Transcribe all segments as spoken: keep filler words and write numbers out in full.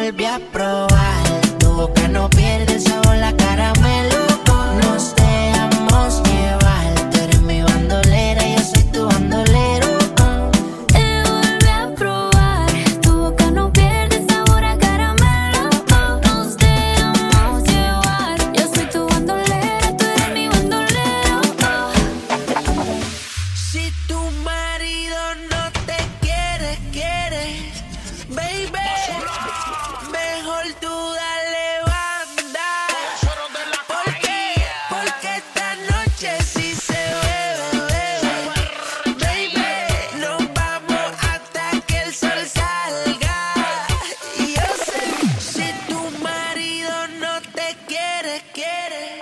vuelve a probar. Tu boca no pierde el sabor, la caramelo. Nos dejamos llevar. Tú eres mi bandolera, yo soy tu bandolero. Te vuelve a probar. Tu boca no pierde el sabor a caramelo. Nos dejamos llevar. Yo soy tu bandolera, tú eres mi bandolero. Si tu marido no te quiere, quiere, baby, mejor tú dale banda. ¿Por qué? Porque esta noche sí se bebe, bebe. Baby, nos vamos hasta que el sol salga. Y yo sé, si tu marido no te quiere, quiere.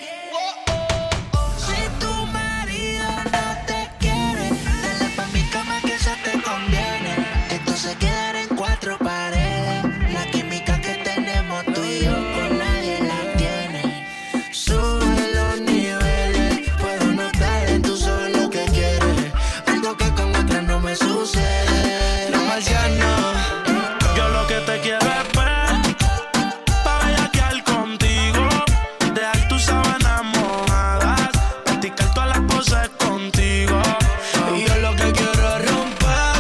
Si tu marido no te quiere, dale pa' mi cama que eso te conviene. Esto se quedará en cuatro paredes. La química que tenemos tú y yo con nadie la tiene. Sube los niveles, puedo notar en tus ojos lo que quieres. Algo que con otras no me sucede. No, marciano. Yo lo que te quiero es ver, pa' bellaquear contigo, dejar tus sábanas mojadas, practicar todas las poses contigo. Y yo lo que quiero es romper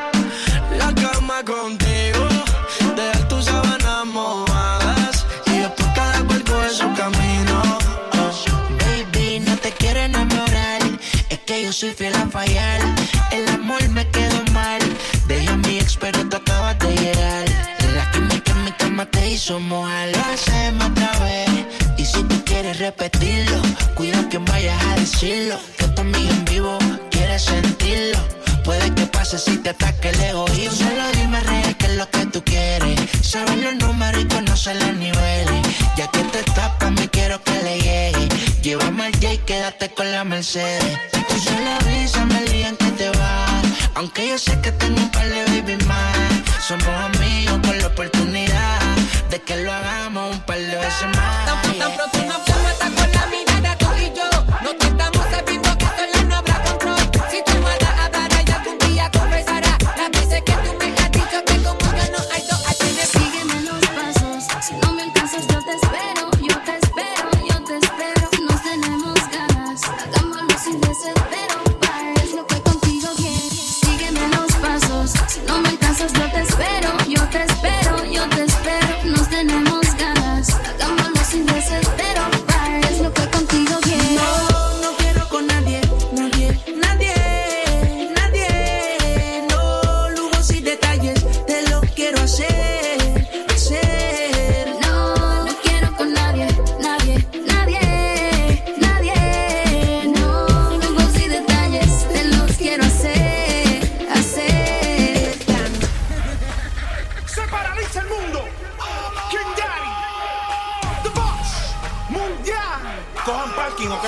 la cama contigo, dejar tus sábanas mojadas y después cada cual coge su camino. Oh, baby, no te quiero enamorar, es que yo soy fiel a fallar. El amor me quedó mal, dejé a mi ex pero tú acabas de llegar. La química en mi cama te hizo mojar. Lo hacemos otra vez y si tú quieres repetirlo, cuida que vayas a decirlo. Que tu amiga en vivo quiere sentirlo. Puede que pase si te ataque el egoísmo. Solo dime real qué es lo que tú quieres. Saber los números y conocer los niveles. Ya que te tapas me quiero que le llegue. Llévame al J y quédate con la Mercedes. Tú solo avísame el día en que te vas. Aunque yo sé que tengo un par de baby más. Somos amigos con la oportunidad de que lo hagamos un par de veces más. Tan, tan pronto nos vamos a con la mirada tú y yo. No te estamos sabiendo que sola no habrá control. Si tú me das a dar y algún día confesará las veces que tú me has dicho que como yo no hay dos a tener. Sígueme los pasos. Si no me alcanzas, yo te espero. Yo te espero, yo te espero. Nos tenemos ganas. Hagámoslo sin desespero. Es lo que contigo quiero. Sígueme los pasos. Si no me alcanzas, yo te espero. Yo te espero, yo te espero. Nos tenemos ganas. Hagámoslo sin desespero. Es lo que contigo quiero. No, no quiero con nadie, nadie, nadie, nadie. No, lujos y detalles, te lo quiero hacer, hacer. No, no quiero con nadie, nadie, nadie, nadie. No, lujos y detalles, te los quiero hacer, hacer. Se paraliza el mundo. King Daddy, The Boss, Mundial. Cojan parking, ¿ok?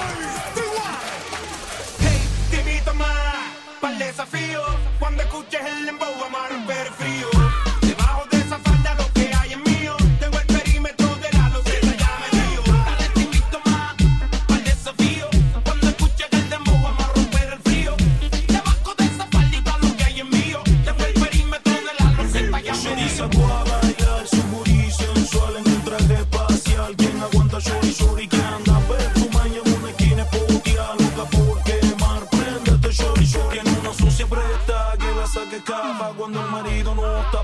Hey, te invito más para el desafío. Cuando escuches el dembow vamos a romper el frío. Debajo de esa falda lo que hay es mío. Tengo el perímetro de la loseta ya metido. Dale, te invito más para el desafío. Cuando escuches el dembow vamos a romper el frío. Debajo de esa faldita lo que hay es mío. Tengo el perímetro de la loseta ya Se metido. dice a bailar, su booty sensual en un traje espacial. Quien aguanta shorty, shorty, que anda perfuma y en una esquina putia, loca por quemar. Préndete shorty, shorty, en una sucia presta que la saque capa cuando el marido no está.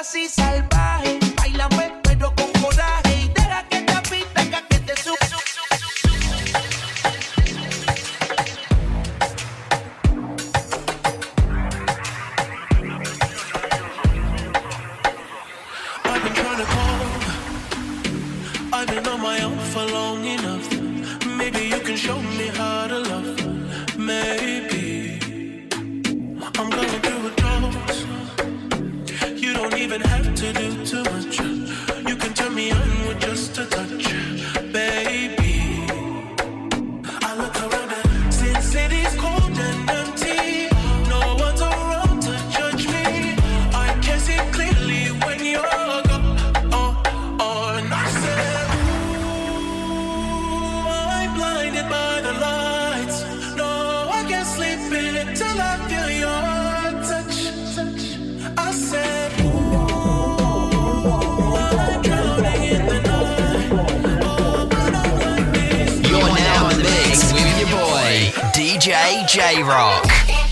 así salvaje. Bailame pero con coraje y deja que te apita, que te sube. I've been trying to call. I've been on my own for long enough. Maybe you can show me how to love. Maybe I'm going through a dose. You don't even have to do too much. You can turn me on with just a touch, baby. I look around and since city's cold and empty, no one's around to judge me. I can see clearly when you're gone. Oh, oh, and I said, ooh, I'm blinded by the lights. No, I can't sleep in till I feel your touch. I said, ooh, I'm drowning in the night. Oh, but I'm like this. You're now in the mix with your boy, D J J-Rock.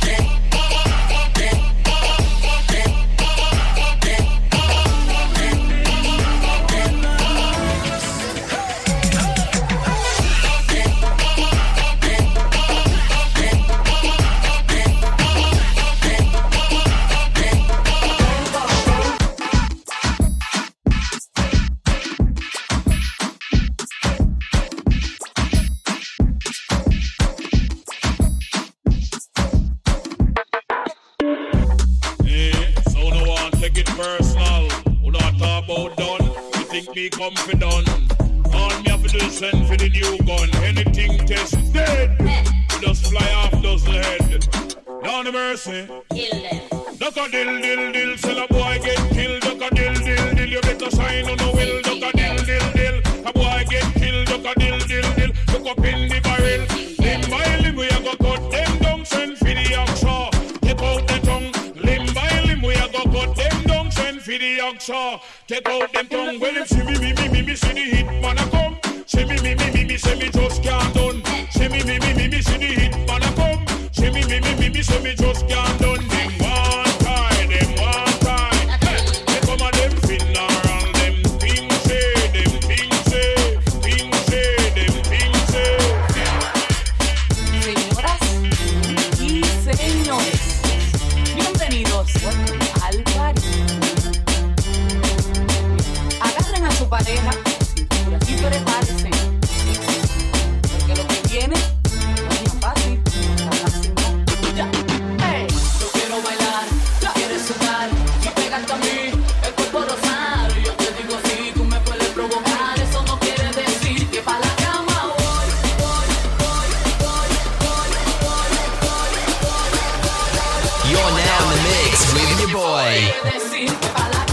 Confident. All me have to do is send for the new gun. Anything test dead. Just fly off dozen head. Down the mercy. Kill them. Duck a dill dill dill. Sell a boy get killed. Duck a dill dill dill. You better sign on the will. Duck a dill dill dill. A boy get killed. Duck a dill dill dill. Look up in the barrel. Limb by limb we a go cut them down. Send for the oxa. Take out the tongue. Limb by limb we a go cut them down. Send for the oxa. Take out them tongue. Well if see me me me me me see the hit man a come. See me me me me me say me just can't done. See me me me me me see the hit man a come. See me me me me me say me just can't done. Them one time, them one time. Hey, they come a them funeral, them things say, them things say, things say, them things say. Señoras y señores, bienvenidos al party. Agarren a su pareja y prepárense, porque lo que viene no es tan fácil, tan fácil no. Ya. Hey. Yo quiero bailar, tú quieres sudar y pegarte a mí, el cuerpo rosar. Yo te digo si tú me puedes provocar, eso no quiere decir que pa' la cama voy, voy, voy, voy, voy, voy, voy, voy. You're now in the mix with your boy. Quiere decir que pa' la cama.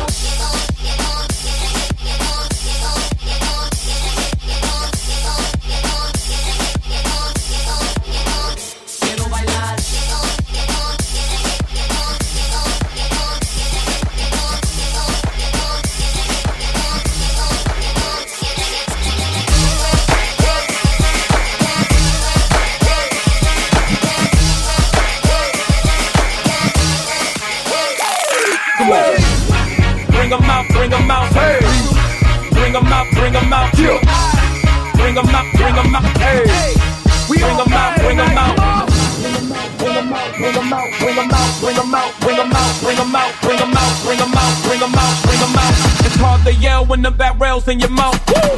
Bring 'em out, bring 'em out, hey. Bring 'em out, bring 'em out, yeah. Bring 'em out, bring 'em out, hey. Bring 'em out, bring 'em out. Bring 'em out, bring 'em out, bring 'em out, bring 'em out, bring 'em out, bring 'em out, bring 'em out, bring 'em out, bring 'em out, bring 'em out, bring 'em out. It's hard to yell when the bat rails in your mouth. Woo!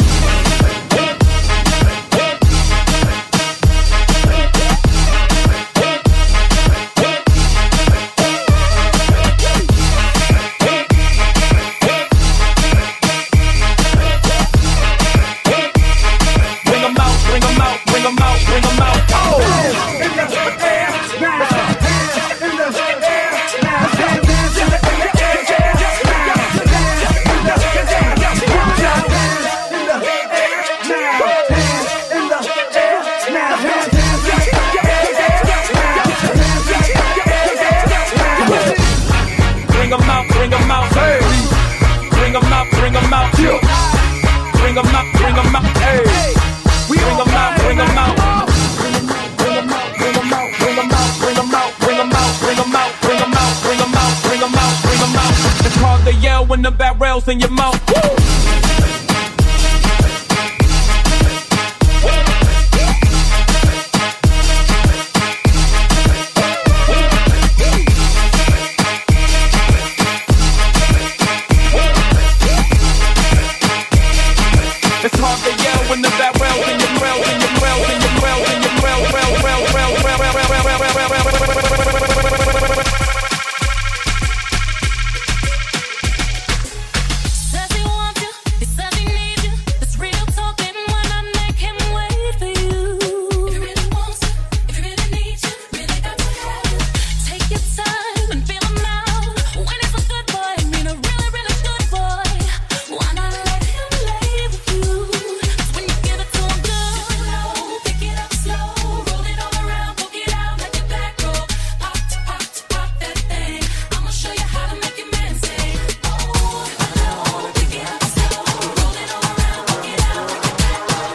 to yell when the barrel's in your mouth. Woo! It's hard to yell when the barrel's in your rails, in your rails, in your rails, in your rails, rails, rails, rails, rails, rails, rails, rails, rails. Says he wants you, he says he needs you. It's real talking when I make him wait for you. If he really wants you, if he really needs you, really got to have you. Take your time and feel him out. When he's a good boy, I mean a really, really good boy. Why not let him lay with you? When you give it to him good, low, pick it up slow, roll it all around, poke it out like a back roll. Pop to pop to pop that thing. I'ma show you how to make your man say, oh, low, pick it up slow, roll it all around, poke it out like a back roll.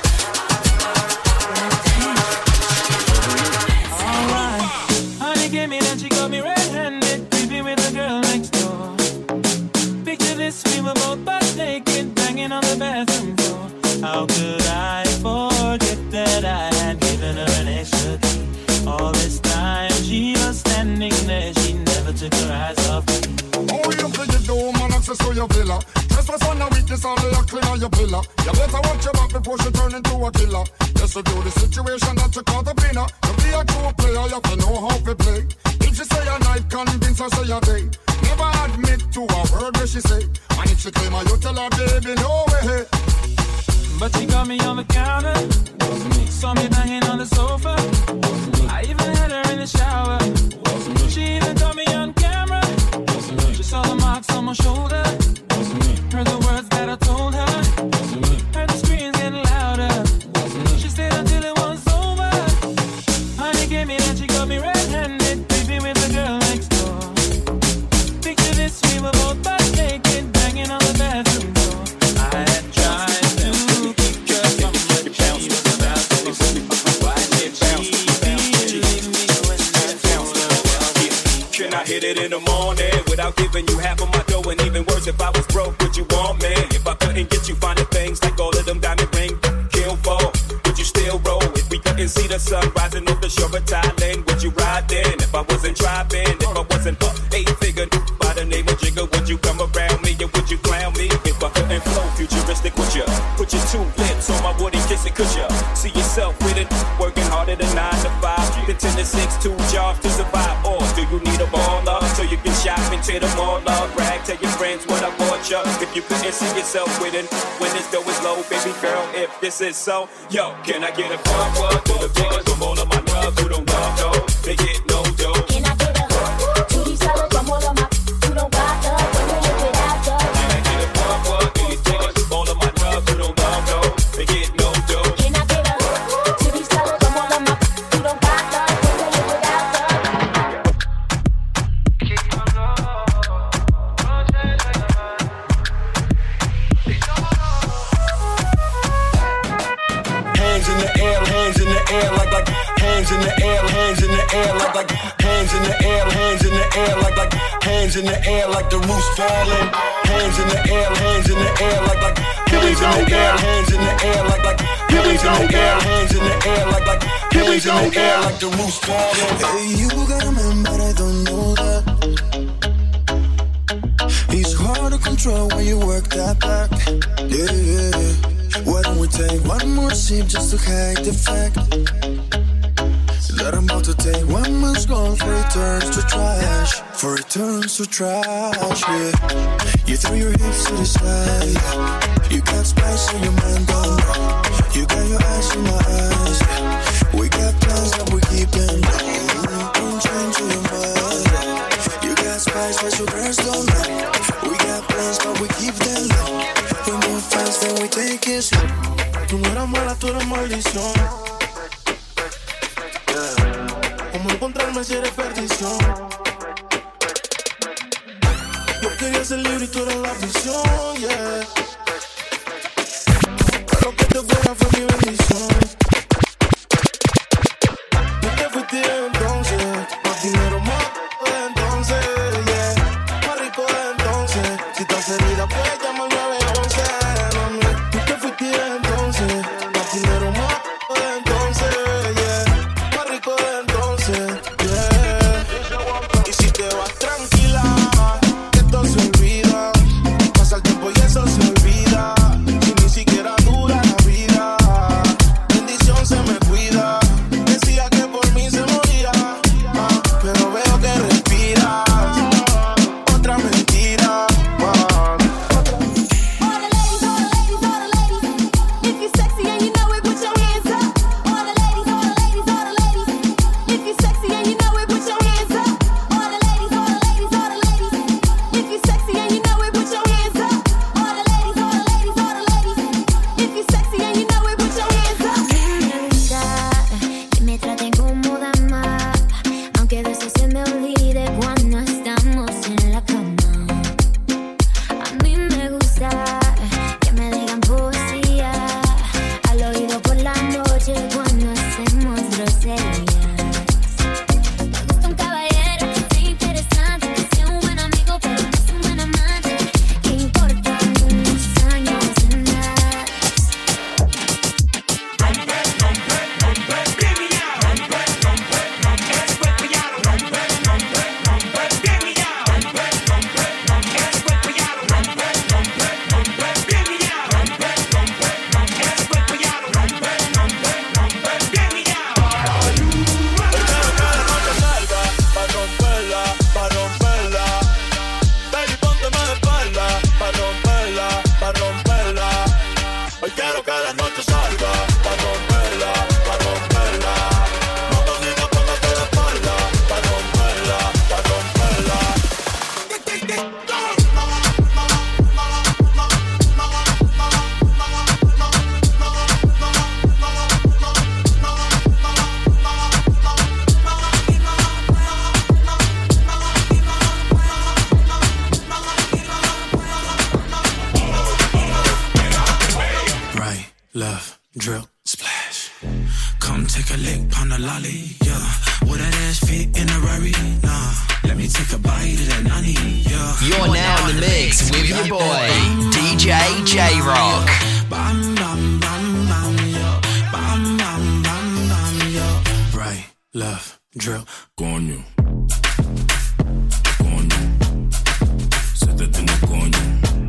Alright, honey gave me that, she got me red-handed, creepy with the girl next door. Picture this, we were both butt naked, banging on the bathroom floor. How could I forget that I had given her an extra key? All this time she was standing there, she never took her eyes off me. Oh, you think you do, man, access to your villa. Trespass on the weakness, all the clean on your pillar. You better watch your back before she turn into a killer. Just to do the situation that you call the winner. To be a true player, you have to know how to play. If she say a night, convince her say a day. Never admit to a word where she say. And if she claim her, you tell her, baby, no way. But she got me on the counter, saw me banging on the sofa. I even had her in the shower. She even caught me on camera. She saw the marks on my shoulder. Heard the words that I told her. Heard the screams getting louder. She stayed until it was over. Honey gave me that, she got me red-handed, creepy with the girl next door. Picture this, we were both butt naked, banging on the bathroom door. I had tried to keep her from the she was about to see. Why did she leave me when I told her? Can I hit it in the morning without giving you half of my dough? And even worse, if I was broke, would you want me? If I couldn't get you finding things like all of them diamond ring kill for, would you still roll? If we couldn't see the sun rising off the shore of Thailand, would you ride in? If I wasn't driving, if I wasn't up eight figure by the name of Jigga, would you come around me or would you clown me? If I couldn't flow futuristic, would you put your two lips on my woody kiss it? Could you see yourself with it, working harder than nine to five, the ten to six, two jobs to survive? Or do you need a baller so you can shop and tear them all up? Brag, tell your friends what I bought you. If you couldn't see yourself with it, when this dough is low, baby girl, if this is so, yo, can I get a forward to the biggest from all of my drugs who don't love though? They get no dough. Can I get a to these fellas from all of my who don't got the when you live without the? Can I get a forward to these niggas from all of my drugs who don't love though? They get no dough. Can I get a to these fellas from all of my who don't got the when you live without the? Hands in the air, hands in the air, like like hands in the air, hands in the air, like like hands in the air, hands in the air, like like hands in the air, like the roof's falling. Hands in the air, hands in the air, like like hands in the air, hands in the air, like like hands in the air, hands in the air, like like hands in the air, like the roof's falling. Hey, you got a man, but I don't know that. He's hard to control when you work that back. Yeah, yeah. Why don't we take one more sip just to hide the fact that I'm about to take one more skull for it turns to trash, for it turns to trash, yeah. You throw your hips to the side, you got spice on your mind, don't know. You got your eyes on my eyes, yeah. We got plans that we keeping low. Don't change your mind. You got spice but your girls don't know. We got plans but we keep them low. We move fast then we take it slow. Tú no eras mala, tú eres maldición. Yeah. ¿Cómo encontrarme si eres perdición? Yo quería ser libre y tú eres la prisión, yeah. Pero que te fuera fue mi bendición. Y te fuiste entonces, más dinero más de entonces, yeah. Más rico de entonces, si te estás herida, puedes llamar nueve once. Mami, tú te fuiste entonces. Más dinero, más de entonces, yeah. Más rico de entonces, yeah. Y si te vas tranquila, que esto se olvida. Pasa el tiempo y eso se olvida. Si ni siquiera dura la vida, bendición se me cuida. Decía que por mí se moría, ah, pero veo que respiras. Otra mentira, ah. All the ladies, all the ladies, all the ladies. If you're sexy and you know it, put your hands up. All the ladies, all the ladies, all the ladies. If you're sexy and you know it, put your hands up. All the ladies, all the ladies, all the ladies. If you're sexy and you know it, put your hands up. All the ladies, all the ladies, all the ladies. If you're sexy and you know it, put your hands up. Me gusta que me traten como dama, aunque a veces se me olvide cuando estamos en la cama. A mí me gusta que me digan poesía al oído por la noche cuando hacemos groserías. Me gusta un caballero que sea interesante, que sea un buen amigo pero no es un buen amante, que importa unos años de edad. Pa' romperla, pa' romperla. Baby, pónteme de espalda, pa' romperla, pa' romperla. Hoy quiero que la noche salga, pa' romperla, pa' romperla. No te digas, póngate de espalda, pa' romperla, pa' romperla. Right, left, drill, splash. Come take a lick, pound a lolly, yeah. Would that ass fit in a Rari? Nah. Let me take a bite of that nani, yeah. You're now in the mix with your boy, D J J-Rock. Bam, bam, bam, bam, yeah. Bam, bam, bam, bam, yeah. Right, left, drill, coño. Coño. Siéntate en el coño.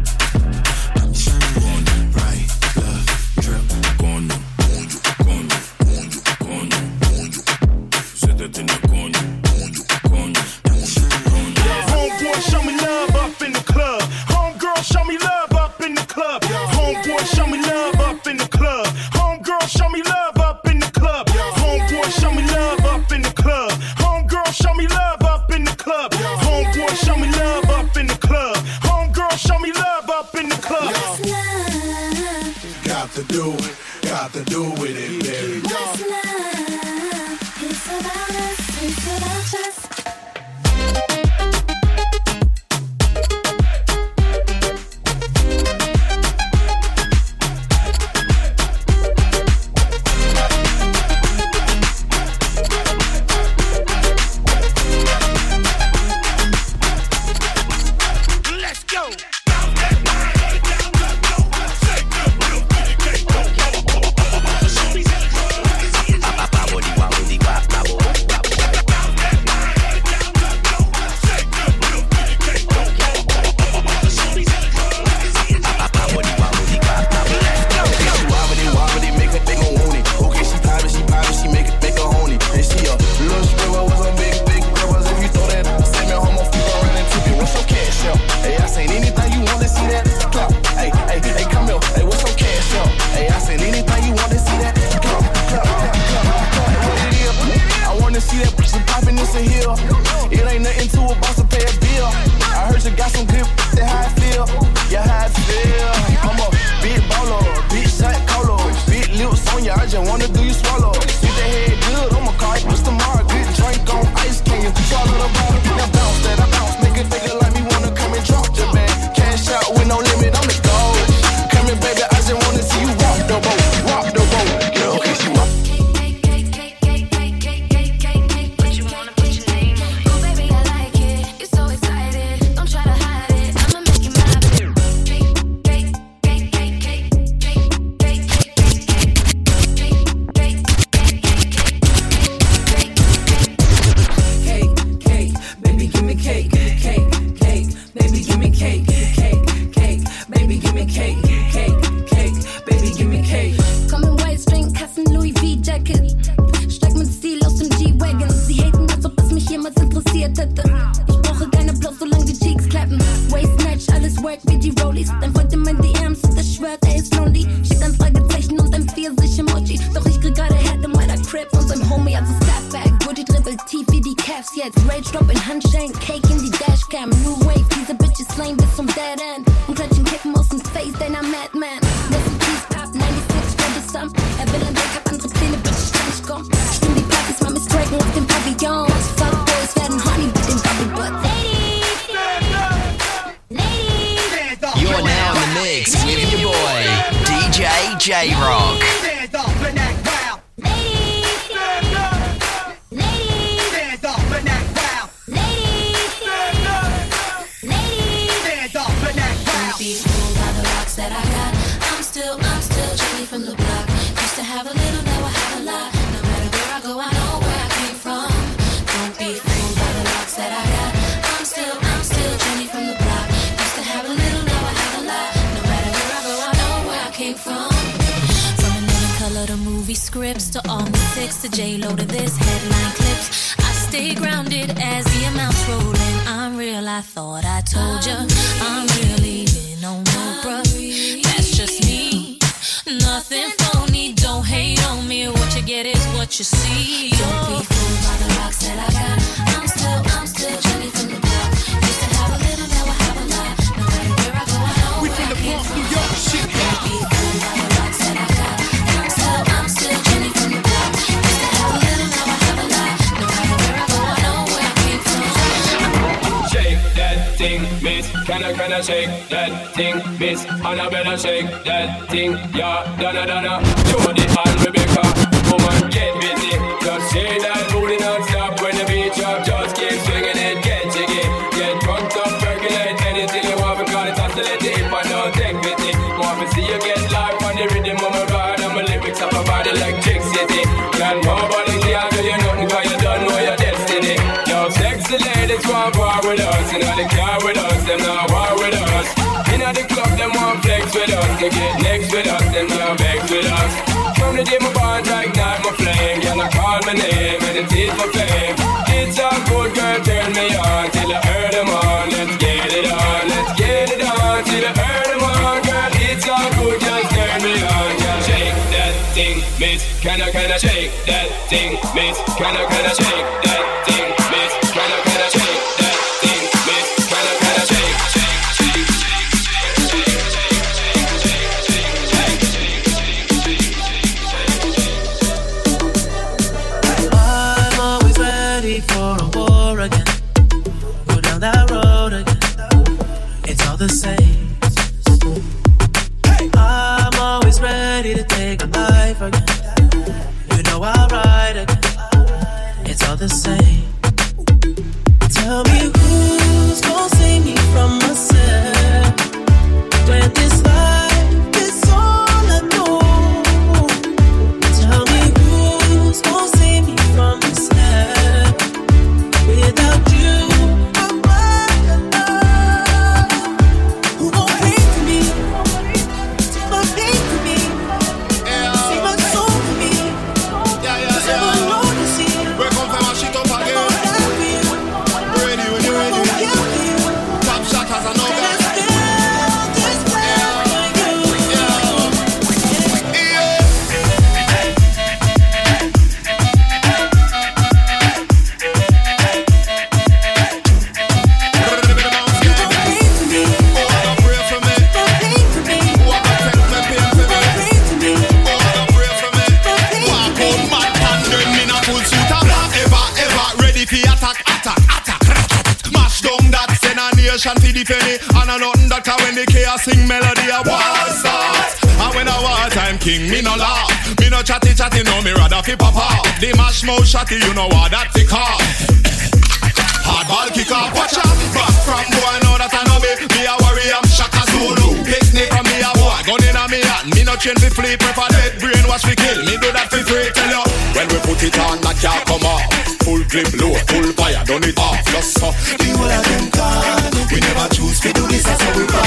Coño. Right, left, drill, coño. Coño, coño, coño, coño. Siéntate en el coño. Coño, coño. Homeboy, show me love up in the club. Homegirl, show me love up in the club. Homeboy, show me love up in the club. Homegirl, show me love up in the club. Homeboy, show me love up in the club. Homegirl, show me love up in the club. Homeboy, show me love up in the club. Homegirl, show me love up in the club. Got to do it, got to do with it, baby. What's love? It's about us, it's about us. Let's go. Show Work wie die Rollies. Dein Freund in mein D Ms, der schwört, er ist lonely. Schickt ein Fragezeichen und ein Pfirsich-Emoji. Doch ich krieg gerade Head in meiner Crib von seinem Homie, also Stepback. Woody dribbelt tief wie die Cavs jetzt. Rage Drop in Handshake, Cake in die Dashcam. New Wave, diese Bitches lame bis zum Dead End. Und klatschen Kippen aus dem Face deiner Madman. Listen, please, Pop, neunundsechzig, Stunde Er will ein Deck, hab andere Pläne, Bitches, kann ich kommen. Stimmt die Partys, Mami striken auf dem Pavillon. Fuckboys werden Honey mit dem Bubble Butt. You're now in the mix with your boy, D J J-Rock. Stand up in that crowd. Stand up. Stand up in that crowd. Stand up. Stand up in that crowd. Don't be fooled by the rocks that I got. I'm still, I'm still Jenny from the block. Used to have a little, now I have a lot. No matter where I go, I know where I came from. Don't be fooled by the rocks that I got. I'm still, I'm still Jenny from the block. Used to have a little, now I have a lot. No matter where I go, I know where I came from. From a living color to movie scripts to all the six to J-Lo to this headline clips. I stay grounded as the amounts rolling. I'm real, I thought I told ya. I'm really in on no bruh. That's just me. Nothing phony, don't hate on me. What you get is what you see. Don't be fooled by the rocks that I got. I'm still, I'm still Jenny from the block. Used to have a little, now I have a lot. No matter where I go, I know We where from I the came Bronx, from. New York, shit. Don't be fooled by the rocks that I got. I'm still, I'm still Jenny from the block. Used to have a little, now I have a lot. No matter where I go, I know where I came from. Shake that thing, miss. Can I, can I shake that thing, miss? Annabella, shake that thing, yeah. Donna, Donna, Jody and Rebecca. Woman, get busy. Just shake that booty non-stop when the beat drop. Just keep swinging it, get jiggy. Get drunk up, percolate anything you want because it's oscillating. If I don't take pity, want to see you get live on the rhythm of my ride. And my lyrics up about electricity. Girl, nobody can do you nothing because you don't know your destiny. Yo, sexy ladies want war with us. You know they care with us, them not war with us. You know the club, them want flex with us. They get next with us, them not vex with us. From the day my bond, I ignite my flame. Girl, I call my name and it is my fame. It's a good girl, turn me on till I heard them on. Let's get it on, let's get it on till I heard them on. Girl, it's a good, just turn me on. Girl, shake that thing, miss. Can I, can I shake that thing, miss? Can I, can I shake that thing, miss? Can I, can I shake that thing, miss? Can I, can I shake, shake, shake, shake, shake, shake, shake, shake. I'm always ready for a war again. Go down that road again. It's all the same. I'm always ready to take a life again. You know I'll ride again. It's all the same. Tell me who's gonna save me from myself when this life is all I know. Tell me who's gonna save me from myself. Without you, I'm right alone. Who gon' pray for me? Take my pain for me. Save my soul for me. Yeah, yeah, 'Cause I'm alone to see. We're gonna find my shit up again. Ready when you're ready. Top shot has an organ. For the penny, and I nothing that can when the chaos sing melody a war start. And when I war time king, me no laugh, me no chatty chatty, no me rather fi pop off. The mash mouth shotty, you know what that tick off. Hardball kick off, watch out. Back from boy, know that I know me. Me a worry, I'm Shaka Zulu. Picnic from me a boy, gun in a me hand. Me no train fi flea, prefer dead brain, watch me kill. Me do that fi free, tell you. When we put it on, that can't come off. Full clip, low, full fire, done it off. Just so the whole of them gone. We never choose to do this, that's how we born.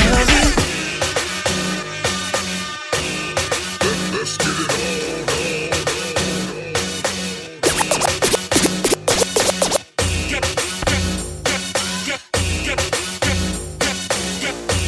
Let's get it on.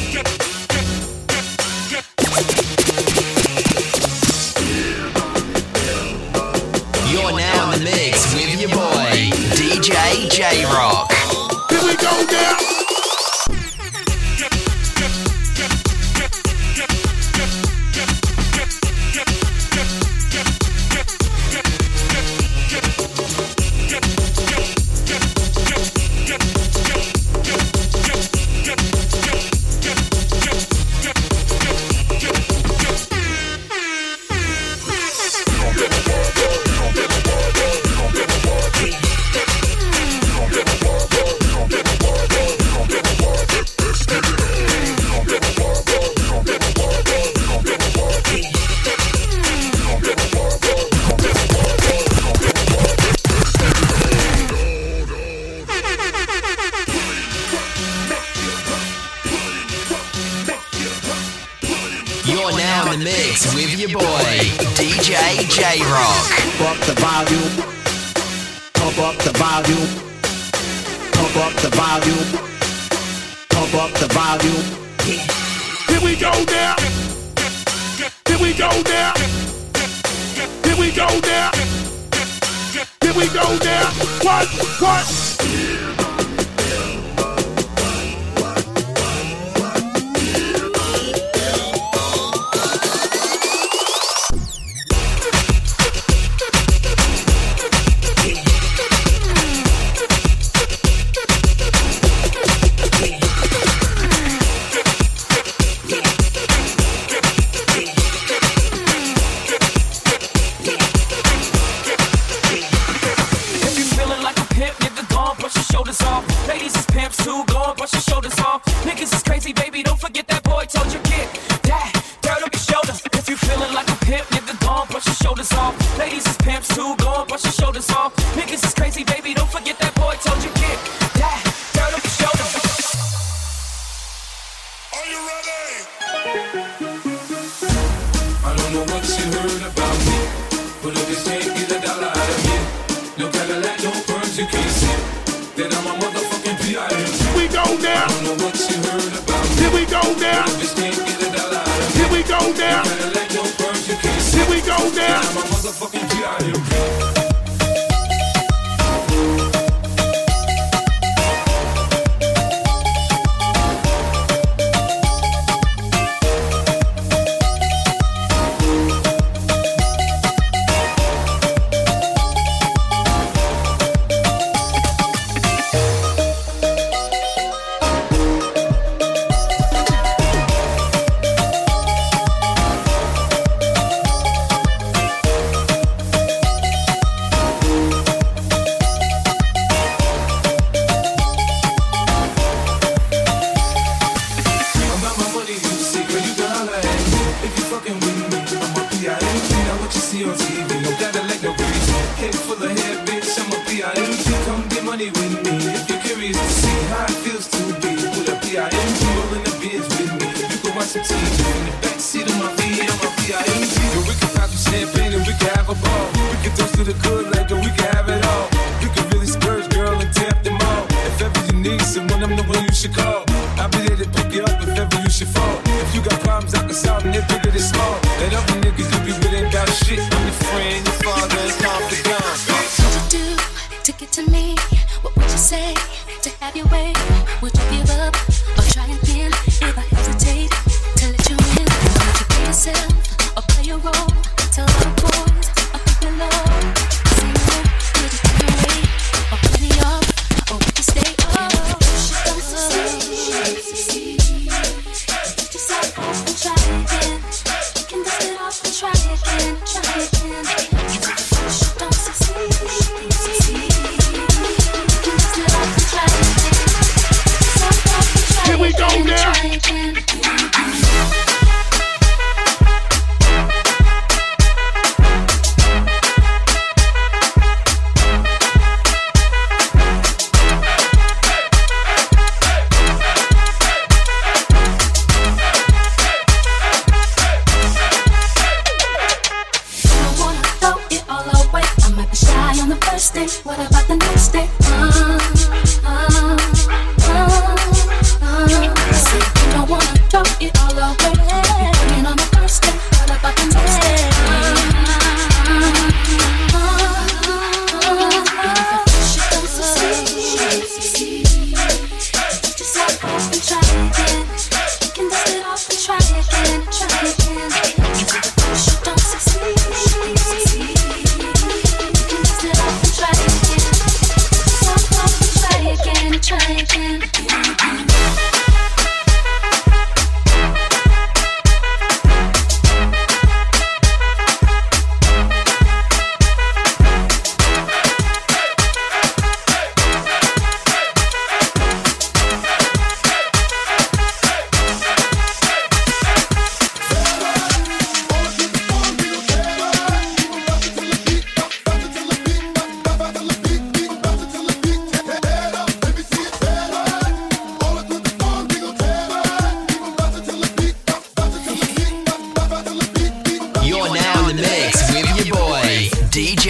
You're now in the mix with your boy, D J J-Rock. Pump up the volume. Pump up the volume. Pump up the volume. Pump up the volume. Here we go now. Here we go now. Here we go now. Here we go now. What? What?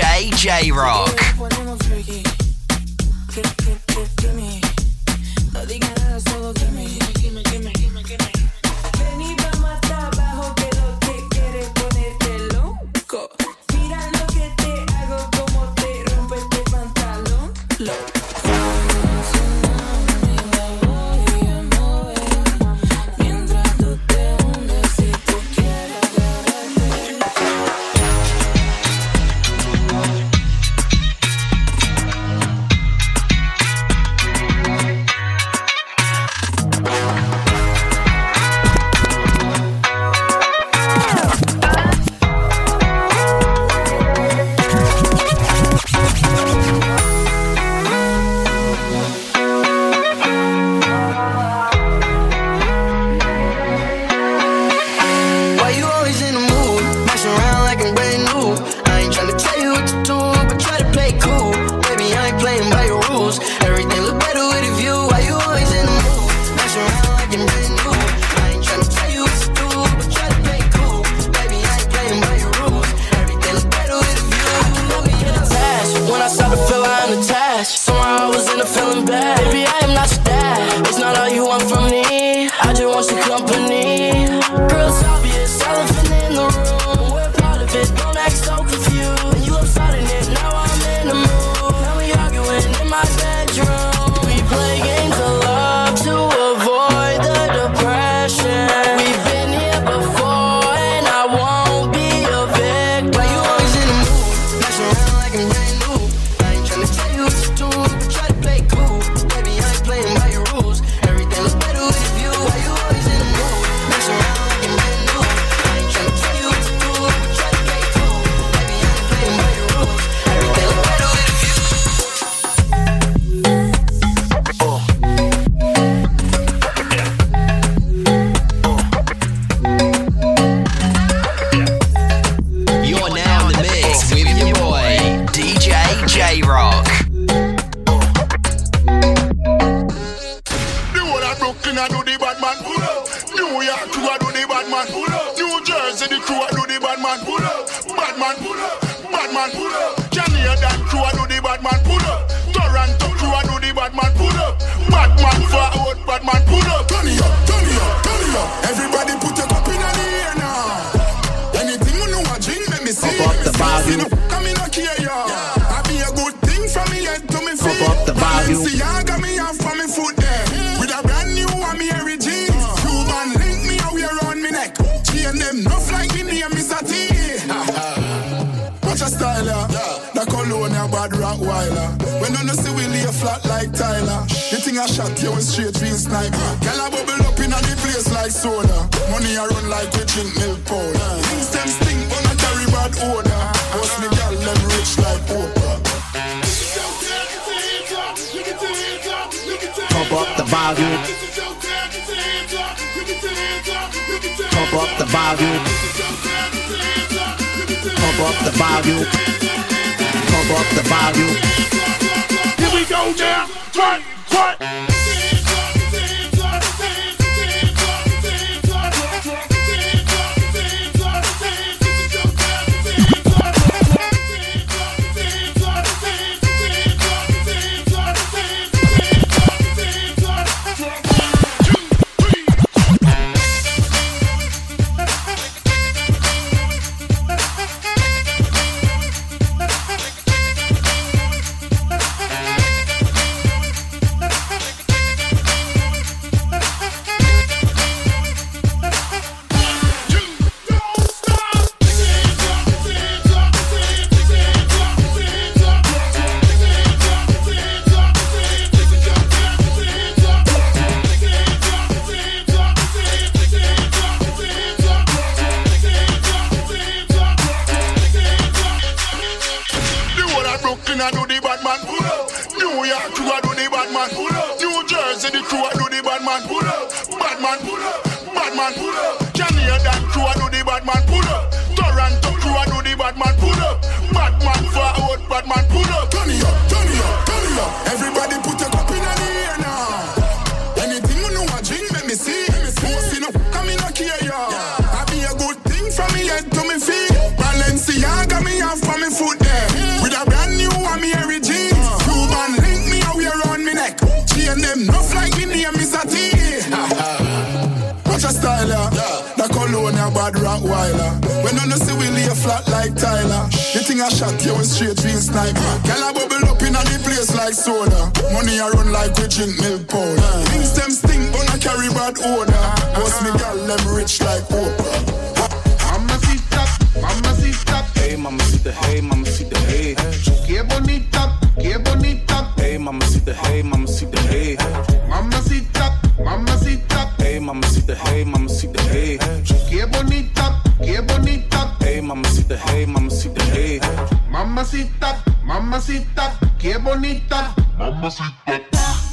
J J Rock. Balenciaga me off from me foot there. styler. The cologne a bad Rottweiler. When you see we lay flat like Tyler. The thing I shot you with straight dream sniper. Girl a bubble up in the place like soda. Money a run like we drink milk powder. Things them stink but I carry bad odor. Boss me girl them rich like Oprah. Mamacita, mamacita, hey mamacita, hey mamacita, hey. Qué bonita, qué bonita, hey mamacita, hey mamacita, hey. Mamacita, mamacita, hey mamacita, hey mamacita, hey. Qué bonita, qué bonita, hey mamacita, hey mamacita, hey. Mamacita, mamacita, qué bonita, mamacita.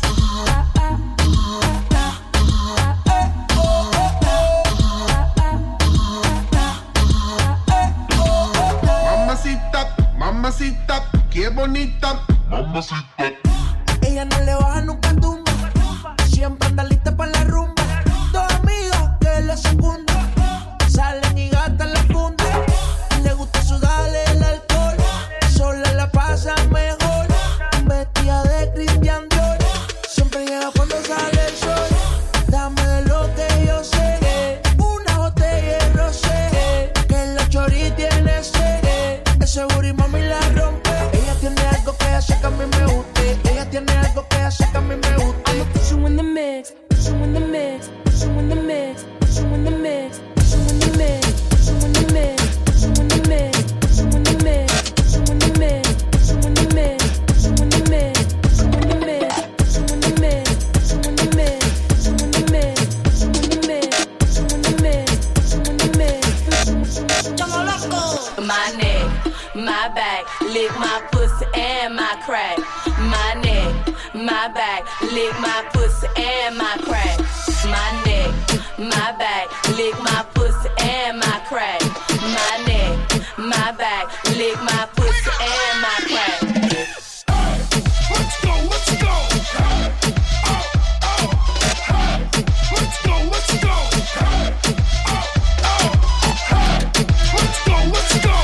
Mamacita, qué bonita, mamacita. Ella no le baja nunca tumba, siempre anda lista para la rumba. Dos amigas que la secundan, salen y gastan la funda. Le gusta sudarle el alcohol, sola la pasa mejor. Vestida de Christian Dior, siempre llega cuando sale el sol. Dame de lo que yo sé, una botella de rosé, que la chori tiene sed. Ese booty mami la rompe. Ella tiene algo que hace que a mí me guste. Ella tiene algo que hace que a mí me guste. I'ma put you in the mix, put you in the mix, put you in the mix, put you in the mix, put you in the mix, put you in the mix, put you in the mix, put you in the mix, put you in the mix, put you in the mix, put you in the mix, put you in the mix, put you in the mix, put you in the mix, put you in the mix, put you in the mix, put you in the mix, put you in the mix. Chomo loco. My neck, my back, lick my pussy and my crack. My neck, my back, lick my pussy and my crack. My neck, my back, lick my pussy and my crack. My neck, my back, lick my pussy and my crack. Let's go, let's go. Oh, oh, let's go, let's go. Oh, oh, let's go, let's go.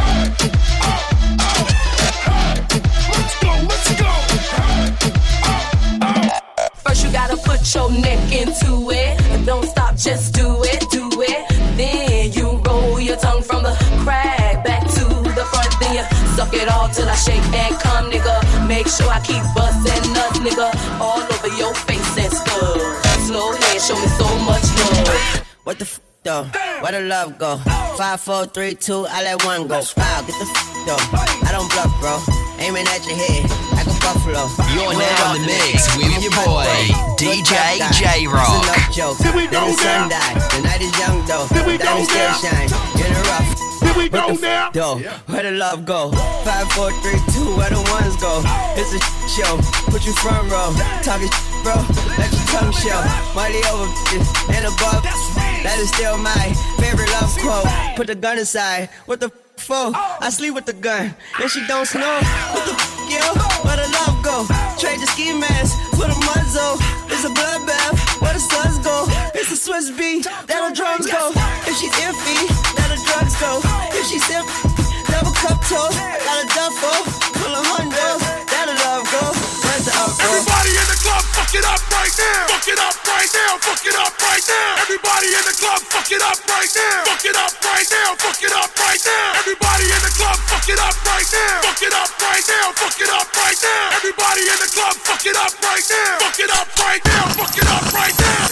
First you gotta put your neck into it, and don't stop, just do it, do it. Then you roll your tongue from the crack back to the front. Then you suck it all till I shake and come, nigga. Make sure I keep bustin' nuts, nigga, all over your face and stuff. Slow head, show me so much love. What the f*** though? Where the love go? Five, four, three, two, I let one go. Wow, get the f*** though. I don't bluff, bro. Aiming at your head like a buffalo. You're now in the mix with your boy, D J J-Rock. Here we go now. The night is young though. Here we go now. Shine in the rough. Here we go now. Though, where the love go? Five, four, three, two, where the ones go? It's a show. Put you front row. Talking bro. Let your tongue show. Money over and above. That is still my favorite love quote. Put the gun aside. What the for? I sleep with the gun, and she don't snow. What the f***, yo? Where the love go? Trade the ski mask for the muzzle. It's a bloodbath. Where the suns go? It's a Swiss beat. That the drums go. If she's iffy, that the drugs go. If she's simp, double cup toast. Got a duffel, full of hundos. That the love go. Where's the up, bro? Everybody in the club, fuck it up right now. Fuck it up right now. Fuck it up right now. Everybody in the club, fuck it up right now. Fuck it up right now. Fuck it up right now. Everybody in the club, fuck it up right now. Fuck it up right now. Fuck it up right now. Everybody in the club, fuck it up right now. Fuck it up right now. Fuck it up right now.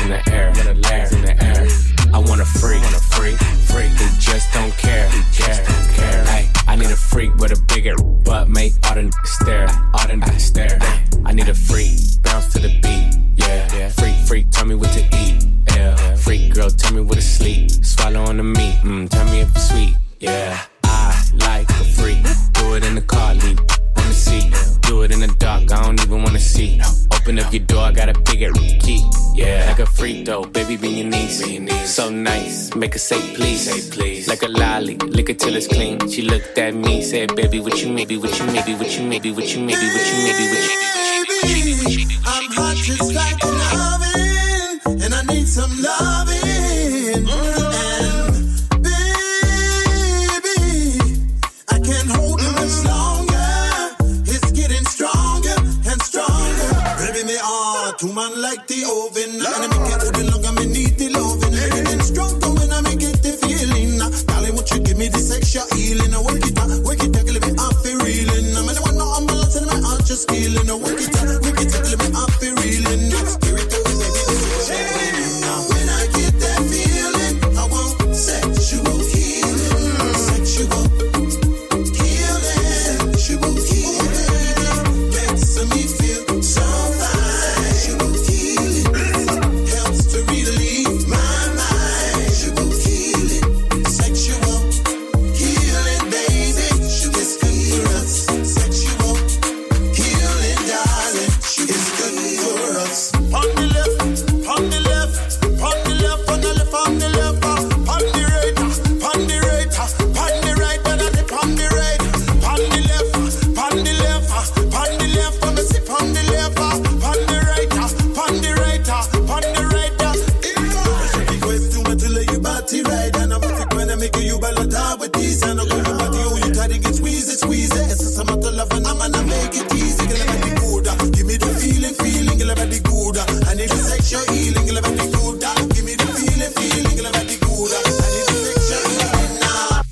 in the air, with the legs in the air. I want a freak, want a freak, freak who just don't care, who just don't care. Ay, I need a freak with a bigger butt, make all the niggas stare, all the niggas stare. I need a freak, bounce to the beat, yeah. yeah. Freak, freak, tell me what to eat, yeah. Freak girl, tell me what to sleep, swallow on the meat, mm, tell me if it's sweet, yeah. I like a freak, do it in the car, leave on the seat, do it in the dark, I don't even wanna see. Open up your door, I got a bigger key, yeah. Like a freak though, baby, be your niece, so nice, make her say please, say please. Like a lolly, lick it till it's clean. She looked at me, said, baby, what you maybe, what you maybe, what you maybe, what you maybe, what you maybe, what you maybe. I'm hot just like loving, and I need some loving. And baby, I can't hold it much longer. It's getting stronger and stronger. Baby, me heart, two man like the oven, and I make it hold it longer. Me need the loving, getting stronger when I make it the feeling. Darling, won't you give me the sexual healing? I work it out, work it out, let me off the reeling. I'm anyone no ambulance and my heart just feeling. I work it out, work it out, let me off the reeling. Give it to me, baby, the sexual healing. Now when I get that feeling, I want sexual healing, sexual healing, sexual healing. Makes me feel so fine. Sexual healing helps to relieve my mind. Sexual healing, sexual healing, baby. It's good for us. Sexual healing, darling. It's good for us. On the left, on the left, on the left, on the left, on the left, on the right, on the right, on the right, but I dip on the right, on the left, on the left, on the left, on the sip on the left, on the right, on the right, on the right. If you quest too much to lay your body right, and I'm sick when I make you balance with these, and I go your body, oh you try to get squeeze it, squeeze it. It's a matter of love, and I'm gonna make it easy. Give me the good, give me the feeling, feeling, give me the good. I need the sexual healing, give me the good. Give me the feeling, feeling, give me the good. I need the sexual healing now.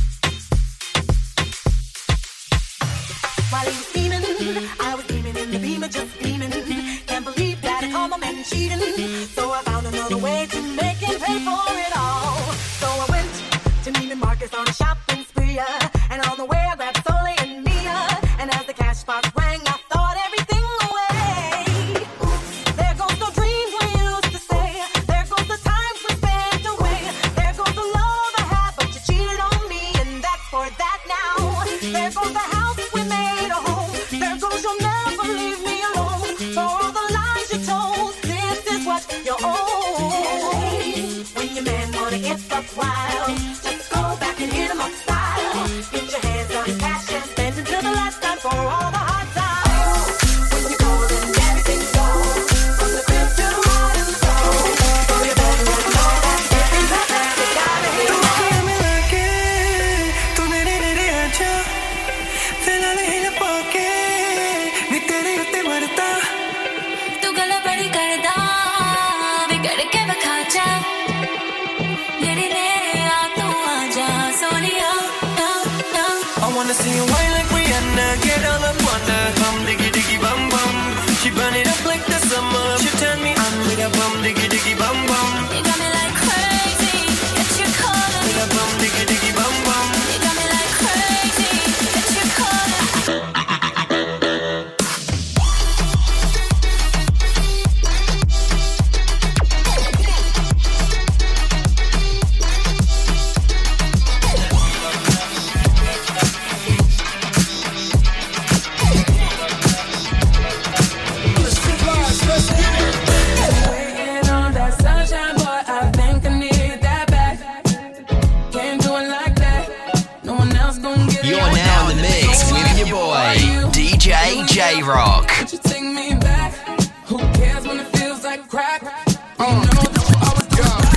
While he was steaming, I was steaming in the beamer, just steaming. Can't believe that I caught my man cheating. So I found another way to make him pay for it all. So I went to Neiman Marcus on a shopping spree, uh, and on the way I grabbed Soleil and Mia. And as the cash box rang, I thought everything away. There goes the dreams we used to say. There goes the times we spent away. There goes the love I had, but you cheated on me, and that's for that now. There goes the house we made a home. There goes you'll never leave me alone. For all the lies you told, this is what you owe. When your man wanna get buck wild, just go back and hit him up style. Get your hands on his cash and spend until the last time for all the hard times. When you go, then everything goes. From the crib to the modern soul. So you better know that if he's a man, you gotta hit him up. तू मेरे मेरे आजा फिलहाल हिल पाके मैं तेरे उत्ते मरता तू गला बड़ी करदा बिगड़ के बखा जा मेरी मेरे आ तू आजा सोनिया ना ना I wanna see you whine like Rihanna, get all up on her bum diggy diggy bum bum. She burn it up like the summer. She turn me on with a bum diggy diggy bum bum. You got me like crazy, it's your calling. With a bum diggy diggy bum bum. You got me like crazy, it's your calling. Waiting on that sunshine, boy, I think I need that back. Can't do it like that. No one else gon' get it. You're now in the mix with your boy, D J J Rock. Would you take me back? Who cares when it feels like crack? You know that I was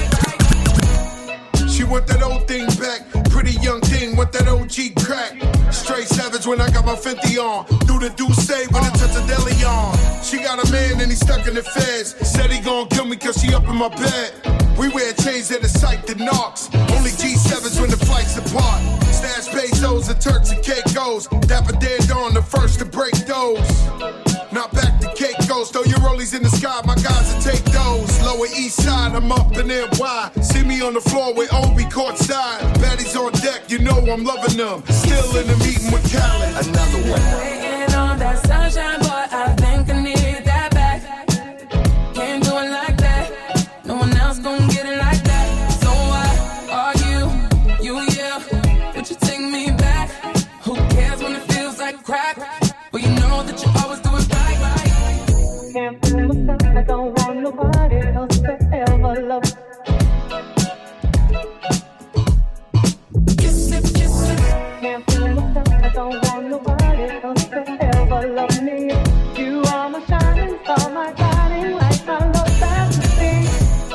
She want that old thing back. Pretty young thing want that O G crack. Straight savage when I got my fifty on. Do the do say when it touch a deli on. She got a man and he stuck in the feds. Said he gon' kill me cause she up in my bed. We wear chains that are psyched to knocks. Only G sevens when the flights apart. Stash Cash Bezos and Turks and Caicos. Dapper Dan Dawn, the first to break those. Now back to Caicos, throw your rollies in the sky, my guys will take those. Lower East Side, I'm up in N Y. See me on the floor with Obi courtside. Baddies on deck, you know I'm loving them. Still in the meeting with Khaled. Another one. Waiting on that sunshine, boy, I think I need that back. Can't do it like that. No one else gon' get it like that. So why are you, you, yeah? Would you take me back? Who cares when it feels like crack? But you know that you always do it right. Can't feel myself, I don't want nobody else to ever love. Kiss it, kiss it. Can't feel myself, I don't want nobody else to ever love me. You are my shining star, my guiding light, my love fantasy.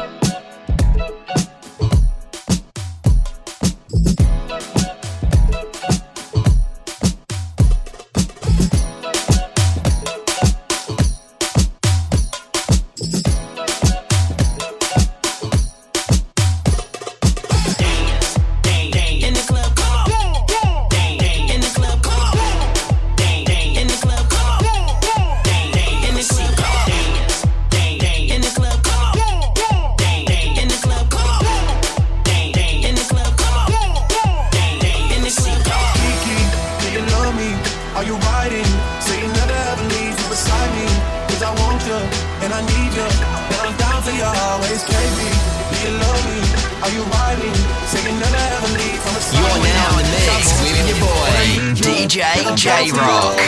You're now in the mix with your boy, D J J-Rock.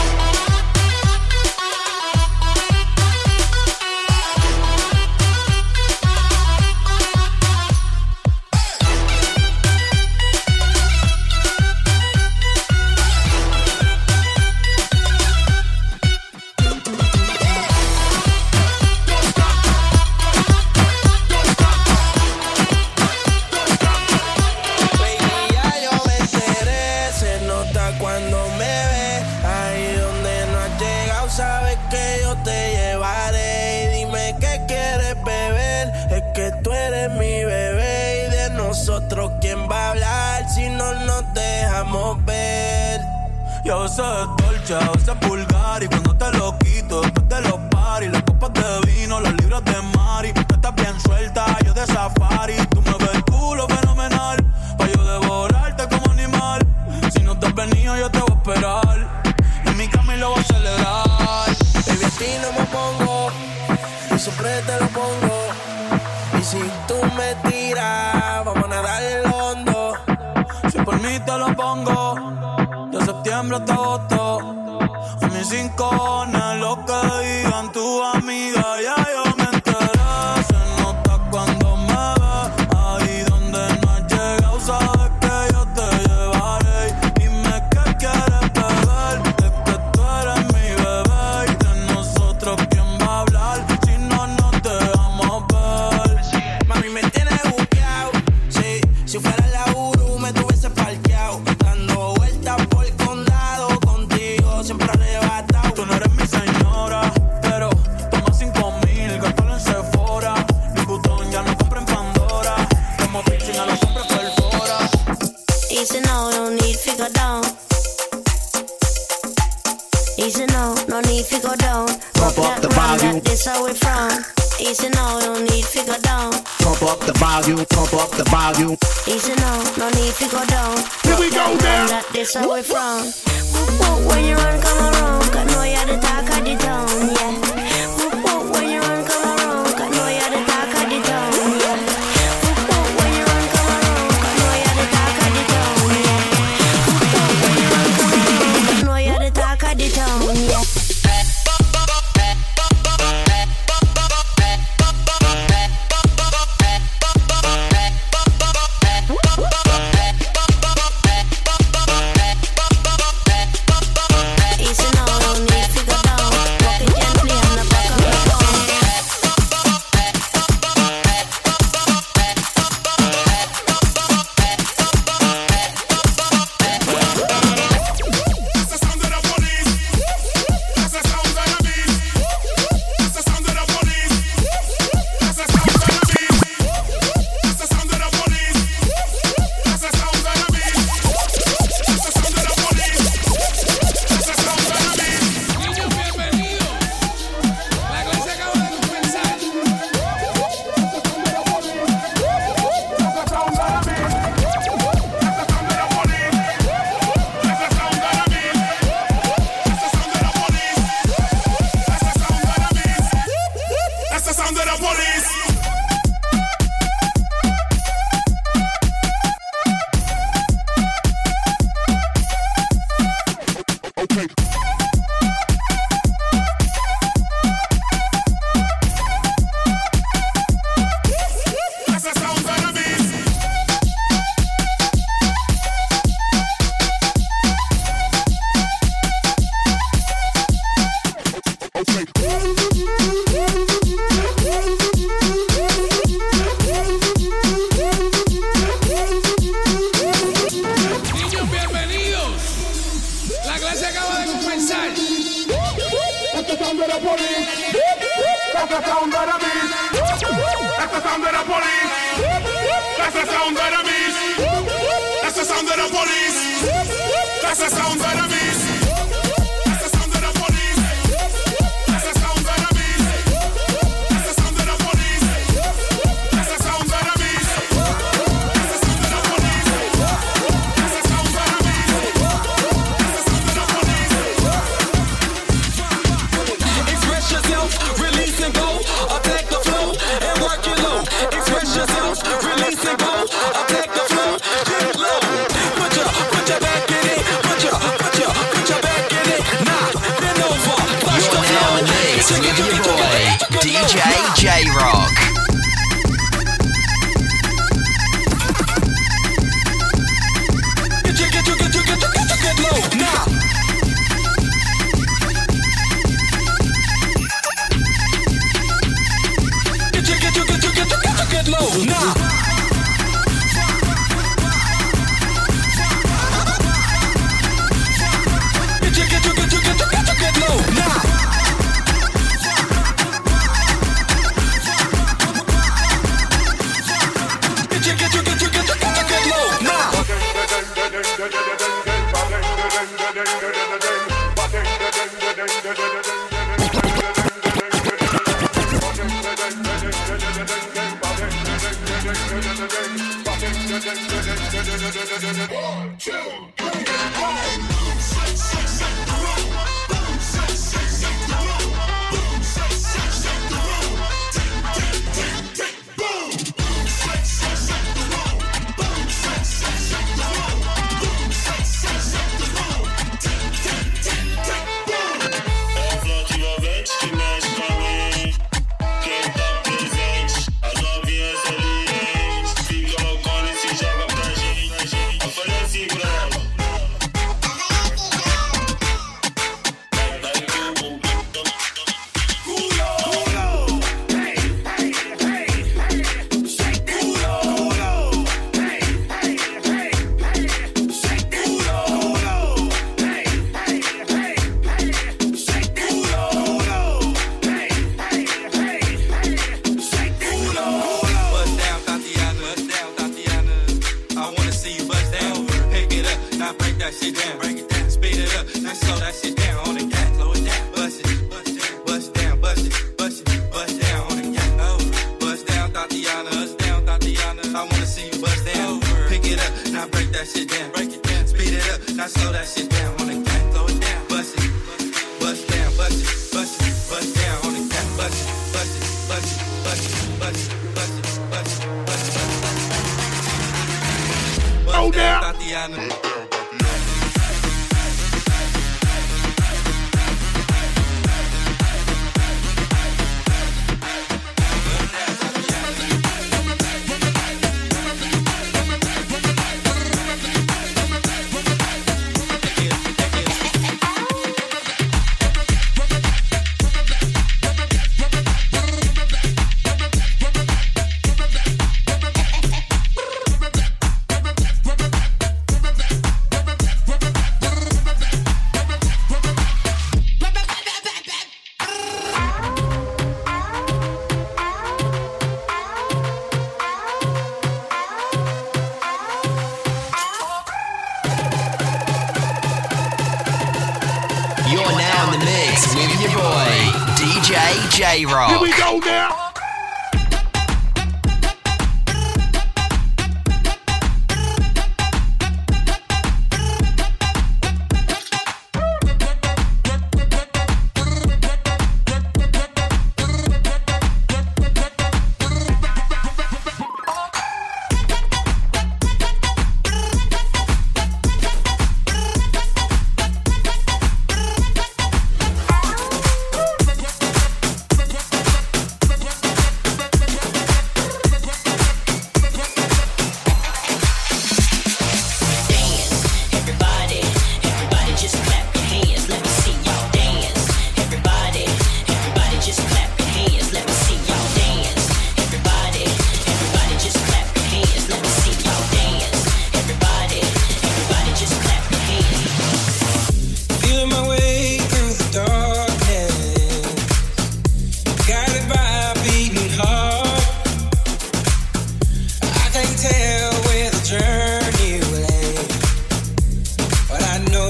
Yo sé dolce, a veces vulgar y cuando te lo quito después de los paris, las copas de vino, las libras de mari, tú estás bien suelta, yo de safari, tú me ves el culo fenomenal, pa' yo devorarte como animal, si no te has venido yo te voy a esperar, en mi cama y lo voy a celebrar. Baby, a ti no me pongo, y siempre te lo pongo, y si tú me tiras, vamos a nadar en el hondo, si por mí te lo pongo. Septiembre hasta agosto, a mis cinco cojones lo que digan tu amiga, ya yo me enteré. Se nota cuando me ves, ahí donde no has llegado, sabes que yo te llevaré. Dime qué quieres beber, es que tú eres mi bebé, y de nosotros quién va a hablar, si no nos dejamos ver. Mami me tienes buqueado, sí, si fuera la Uru me tuviese parqueado, dando vueltas por siempre arrebatado. Tú no eres mi señora, pero toma cinco mil, gástalo en Sephora. Mi botón ya no compra en Pandora, como pitching a los hombres perfora. Easy no, no need to go down. Easy no, no need to go down. Pump up the volume. This how we from. Easy no, no need to go down. Pump up the volume, pump up the volume. Easy no, no need to go down. Here we go now. This how we from. Whoop, when you run, come around, cause know you're the talk of the town, yeah. Whoop, whoop, when you run, come around, cause know you're the talk of the town, yeah. Whoop, whoop, when you run, come around, cause know you're the talk of the town, yeah. Whoop, whoop, when you run, come around, cause know you're the talk of the town, yeah. Easy now, don't need to go down. Walk it gently and That's the sounds of the beast. That's the sounds of the police. That's the sounds of the beast. That's the sounds of the police. That's the sounds of the beast. That's the sounds of the police. That's the sounds of the beast. That's the sounds of the police. Express yourself, release and go. Attack the flow and work it low. Express yourself, release and go. Attack the flow, get it low. Put your, put your back in it. Put your, put your, put your back in it. Nah, bend over. Push the flow. You're now in the mix with your boy, D J J-Rock. Get you, get you, get you, get you, get you, get low. Nah. Get you, get you, get you, get you, get you, get low. Nah. Get you, get you, get you, get you, get you, get low. Nah. Get you, get you, get you, get you, get you, get low. Nah. One, two, three, Oh, now. J-Rock. Here we go now. Tell where the journey will end, but I know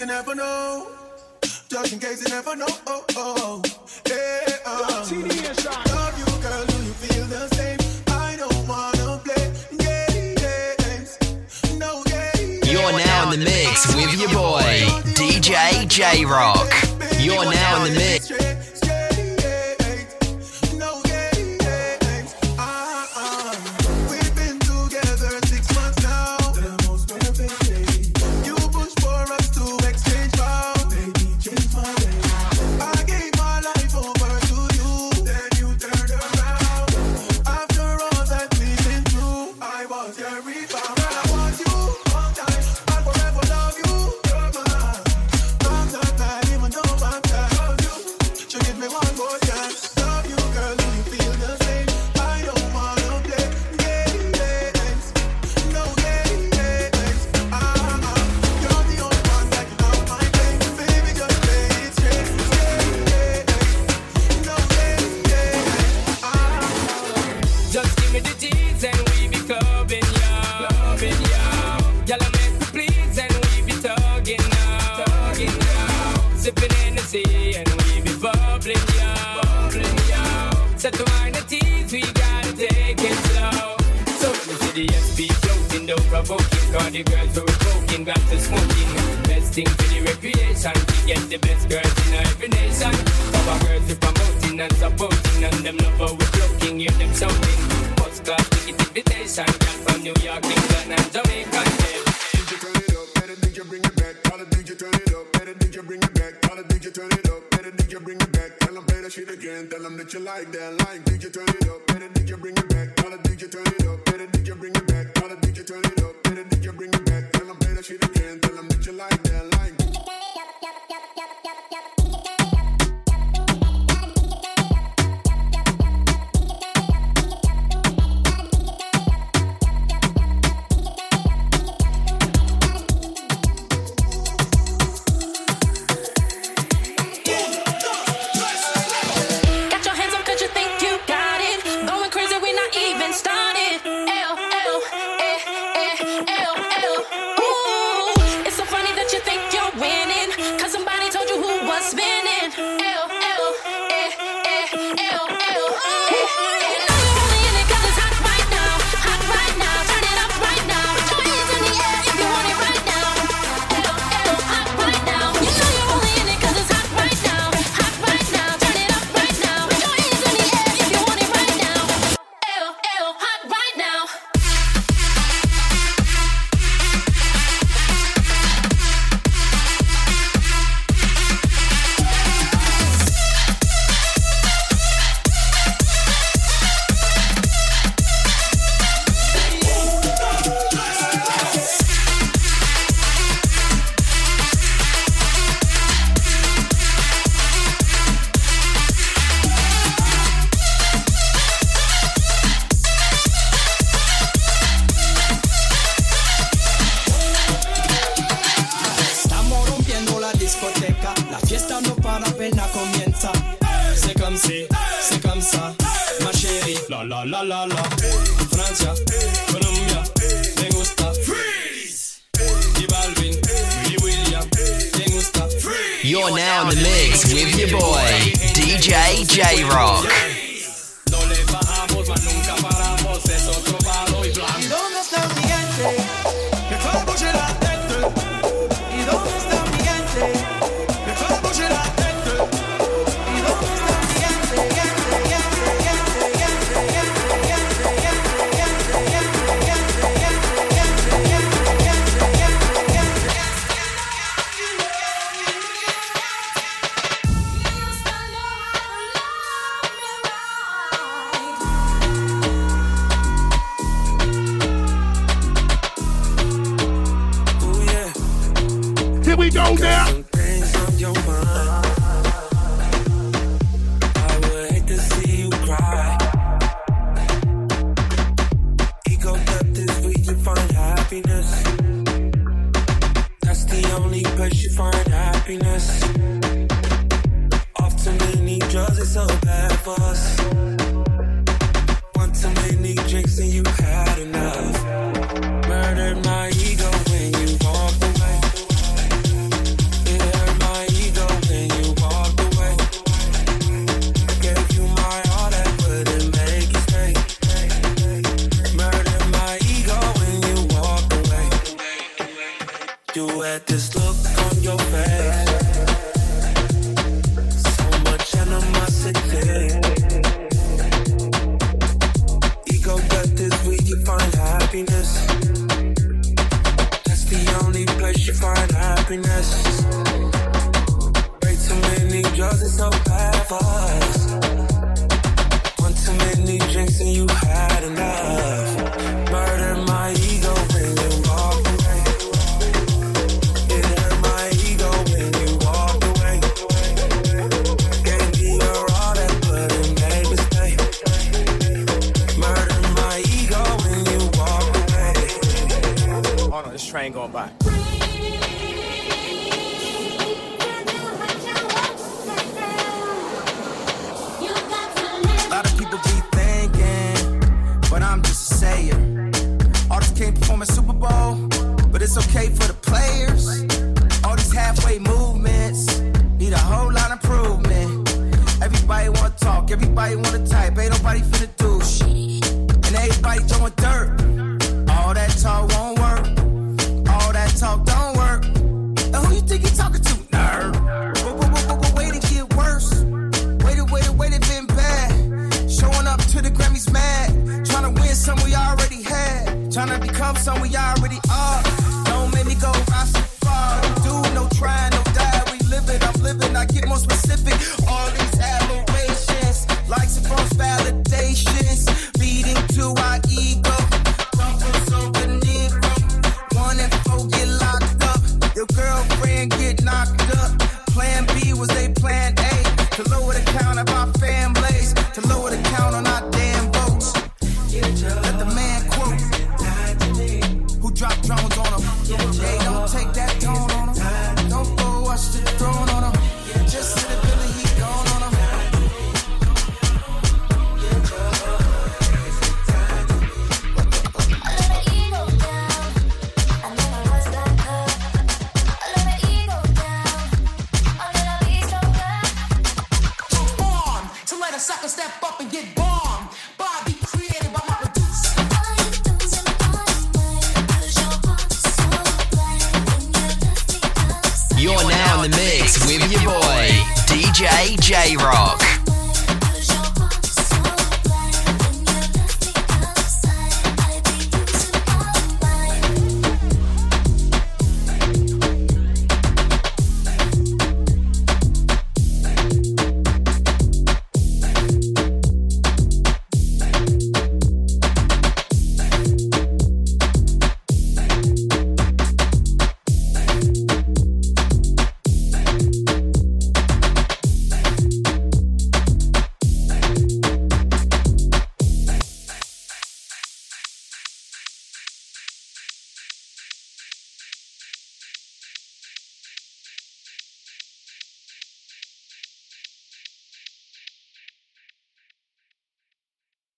never know. Just in case you never know. Oh, oh, yeah, uh. Love you, girl, do you feel the same? I don't wanna play games. No games. You're now in the mix with your boy, D J J-Rock. You're now in the mix. The girls who are smoking, got to smoking. Best thing for the recreation, we get the best girls in every nation. Our girls we promoting and supporting, and them love how we floating, hear them shouting. First class ticket invitation, girl from New York, England and Jamaica. D J turn it up, better D J bring it back. All the D J turn it up, better D J bring it back. All the D J turn it up, better D J bring it back. Tell them play that shit again, tell them that you like that. Like D J turn it up, better D J bring it back. All the D J turn it up, better D J bring it back. All the D J turn it up, better D J bring it back. Tell them play that shit again, tell them that you like that. Like. You're now in the mix with your boy, D J J-Rock. No le bajamos, mas nunca paramos, es otro palo y blanco. ¿Y dónde está mi gente? Que fue a bouger la tête. ¿Y dónde está mi gente? Que fue a bouger la tête. ¿Y dónde está mi gente? Gente, gente, gente, gente, gente, gente, gente, gente, gente, gente, gente, gente, gente, gente, gente. girls, it's so bad for us. One too many drinks and you had enough. Murder my ego when you walk away. It hurt my ego when you walked away. Gave me your all that, but it made mistakes. Murder my ego when you walk away. Hold on, this train going by. But I'm just a sayer. Artists can't perform at Super Bowl, but it's okay for the players. All these halfway movements need a whole lot of improvement. Everybody wanna talk, everybody wanna type, ain't nobody finna do shit. And everybody throwing dirt. All that talk won't work. All that talk don't work. And who you think you talking to, nerd? But, but, but, but, but wait it get worse. Wait it, wait it, wait it been bad. Showing up to the Grammys mad. Tryna win some we already had. Tryna become some we already are. Don't make me go right so far. Do no trying, no die. We live it, I'm living. I get more specific. All these admirations, likes and false validations, beating to our ego. Dumpers over Negro. One and four get locked up. Your girlfriend get knocked up. Plan B was they plan A. To lower the count of our families. To lower the count on our damn votes. Let the man quote who dropped drones on him. Hey, don't take that tone on him. Don't go watch the throne on him. Just hit the Billy, he gone on him. Bomb to let a sucker step up and get bombed. Bobby created by my producer. You're now in the mix with your boy, D J J-Rock.